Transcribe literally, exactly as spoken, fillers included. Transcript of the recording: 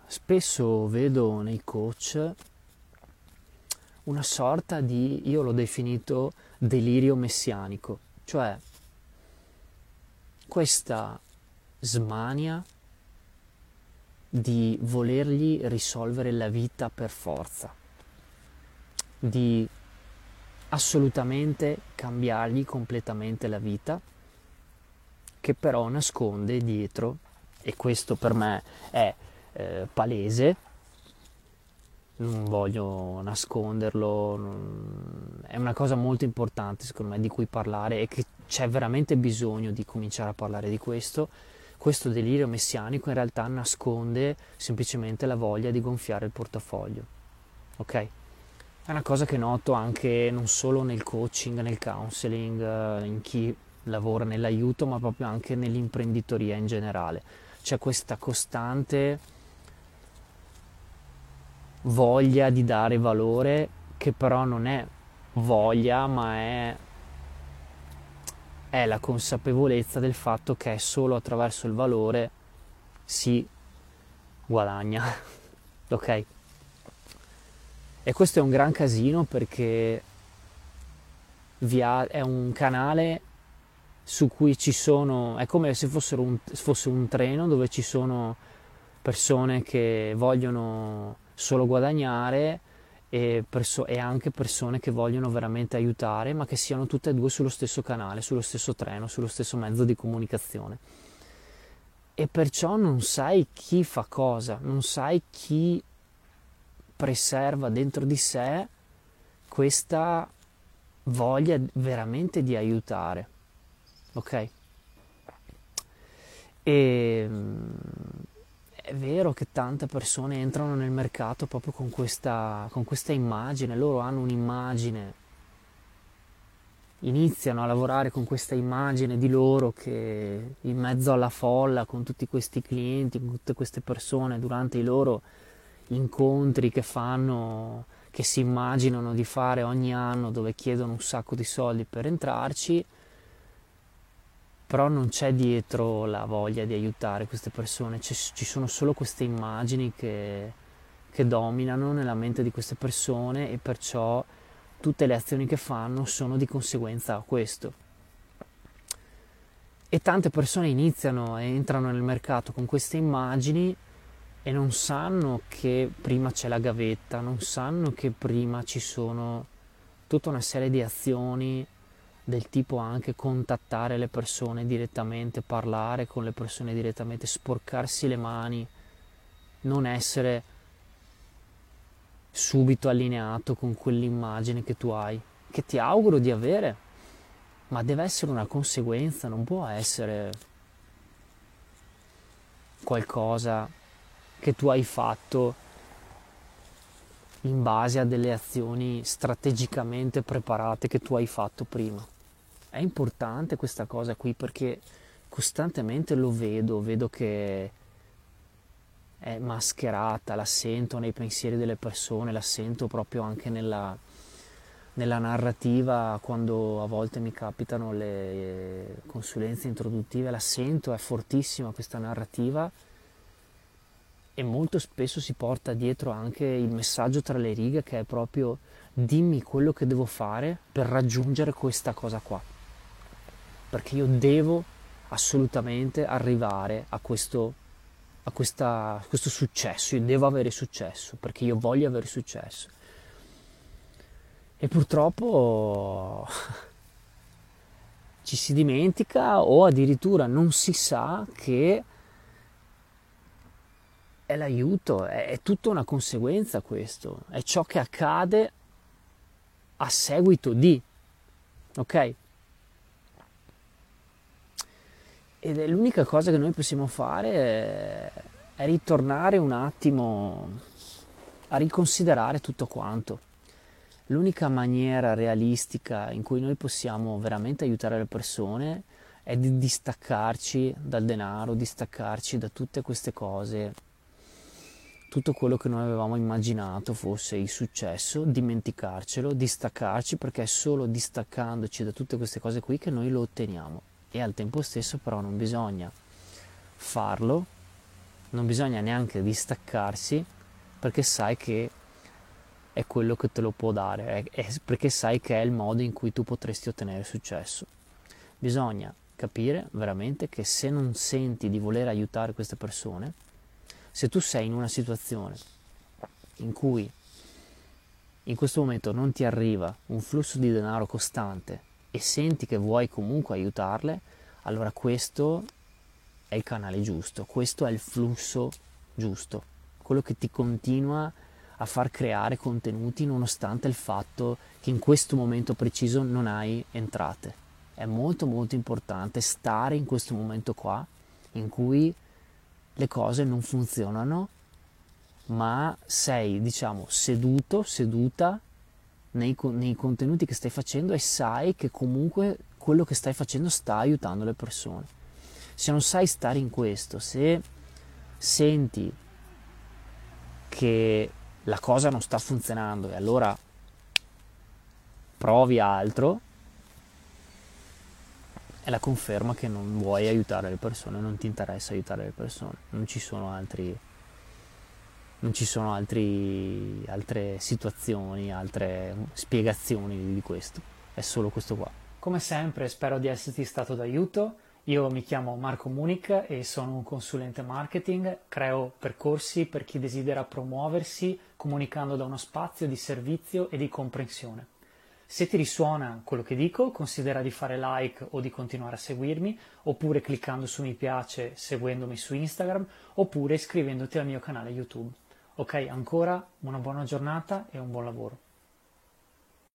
spesso vedo nei coach una sorta di, io l'ho definito delirio messianico, cioè questa smania di volergli risolvere la vita per forza, di assolutamente cambiargli completamente la vita, che però nasconde dietro, e questo per me è eh, palese, non voglio nasconderlo, non... è una cosa molto importante secondo me di cui parlare e che c'è veramente bisogno di cominciare a parlare di questo. Questo delirio messianico in realtà nasconde semplicemente la voglia di gonfiare il portafoglio, ok? È una cosa che noto anche non solo nel coaching, nel counseling, eh, in chi lavora nell'aiuto, ma proprio anche nell'imprenditoria in generale. C'è questa costante voglia di dare valore che però non è voglia, ma è, è la consapevolezza del fatto che solo attraverso il valore si guadagna, ok? E questo è un gran casino perché via, è un canale su cui ci sono, è come se fossero un, fosse un treno dove ci sono persone che vogliono solo guadagnare e, perso- e anche persone che vogliono veramente aiutare, ma che siano tutte e due sullo stesso canale, sullo stesso treno, sullo stesso mezzo di comunicazione. E perciò non sai chi fa cosa, non sai chi preserva dentro di sé questa voglia veramente di aiutare, ok? E mm, è vero che tante persone entrano nel mercato proprio con questa, con questa immagine, loro hanno un'immagine, iniziano a lavorare con questa immagine di loro che in mezzo alla folla, con tutti questi clienti, con tutte queste persone, durante i loro incontri che fanno, che si immaginano di fare ogni anno, dove chiedono un sacco di soldi per entrarci, però non c'è dietro la voglia di aiutare queste persone, ci sono solo queste immagini che, che dominano nella mente di queste persone e perciò tutte le azioni che fanno sono di conseguenza a questo. E tante persone iniziano e entrano nel mercato con queste immagini e non sanno che prima c'è la gavetta, non sanno che prima ci sono tutta una serie di azioni del tipo anche contattare le persone direttamente, parlare con le persone direttamente, sporcarsi le mani, non essere subito allineato con quell'immagine che tu hai, che ti auguro di avere, ma deve essere una conseguenza, non può essere qualcosa che tu hai fatto in base a delle azioni strategicamente preparate che tu hai fatto prima. È importante questa cosa qui perché costantemente lo vedo, vedo che è mascherata, la sento nei pensieri delle persone, la sento proprio anche nella, nella narrativa quando a volte mi capitano le consulenze introduttive, la sento, è fortissima questa narrativa e molto spesso si porta dietro anche il messaggio tra le righe che è proprio dimmi quello che devo fare per raggiungere questa cosa qua, perché io devo assolutamente arrivare a questo, a questa, a questo successo, io devo avere successo, perché io voglio avere successo. E purtroppo ci si dimentica o addirittura non si sa che è l'aiuto, è, è tutta una conseguenza questo, è ciò che accade a seguito di, ok? Ed è l'unica cosa che noi possiamo fare è, è ritornare un attimo a riconsiderare tutto quanto. L'unica maniera realistica in cui noi possiamo veramente aiutare le persone è di distaccarci dal denaro, distaccarci da tutte queste cose, tutto quello che noi avevamo immaginato fosse il successo, dimenticarcelo, distaccarci, perché è solo distaccandoci da tutte queste cose qui che noi lo otteniamo. E al tempo stesso però non bisogna farlo non bisogna neanche distaccarsi, perché sai che è quello che te lo può dare, è, è perché sai che è il modo in cui tu potresti ottenere successo. Bisogna capire veramente che se non senti di voler aiutare queste persone, se tu sei in una situazione in cui in questo momento non ti arriva un flusso di denaro costante e senti che vuoi comunque aiutarle, allora questo è il canale giusto, questo è il flusso giusto, quello che ti continua a far creare contenuti nonostante il fatto che in questo momento preciso non hai entrate. È molto molto importante stare in questo momento qua in cui le cose non funzionano, ma sei, diciamo, seduto, seduta nei, nei contenuti che stai facendo e sai che comunque quello che stai facendo sta aiutando le persone. Se non sai stare in questo, se senti che la cosa non sta funzionando e allora provi altro, è la conferma che non vuoi aiutare le persone, non ti interessa aiutare le persone, non ci sono altri non ci sono altri, altre situazioni, altre spiegazioni di questo, è solo questo qua. Come sempre spero di esserti stato d'aiuto. Io mi chiamo Marco Munic e sono un consulente marketing, creo percorsi per chi desidera promuoversi comunicando da uno spazio di servizio e di comprensione. Se ti risuona quello che dico, considera di fare like o di continuare a seguirmi, oppure cliccando su mi piace, seguendomi su Instagram, oppure iscrivendoti al mio canale YouTube. Ok, ancora una buona giornata e un buon lavoro.